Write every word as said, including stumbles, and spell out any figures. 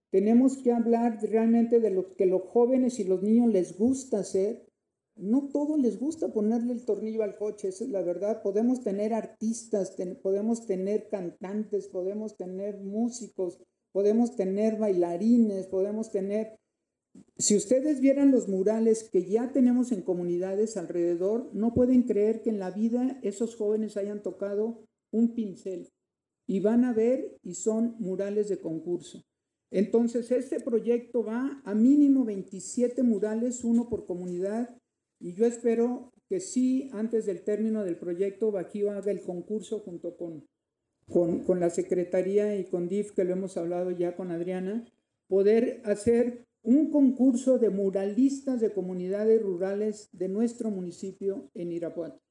Tenemos que hablar realmente de lo que los jóvenes y los niños les gusta hacer. No todos les gusta ponerle el tornillo al coche, esa es la verdad. Podemos tener artistas, ten, podemos tener cantantes, podemos tener músicos, podemos tener bailarines, podemos tener... Si ustedes vieran los murales que ya tenemos en comunidades alrededor, no pueden creer que en la vida esos jóvenes hayan tocado un pincel. Y van a ver, y son murales de concurso. Entonces, este proyecto va a mínimo veintisiete murales, uno por comunidad, y yo espero que sí, antes del término del proyecto, Bajío haga el concurso junto con, con, con la Secretaría y con D I F, que lo hemos hablado ya con Adriana, poder hacer un concurso de muralistas de comunidades rurales de nuestro municipio en Irapuato.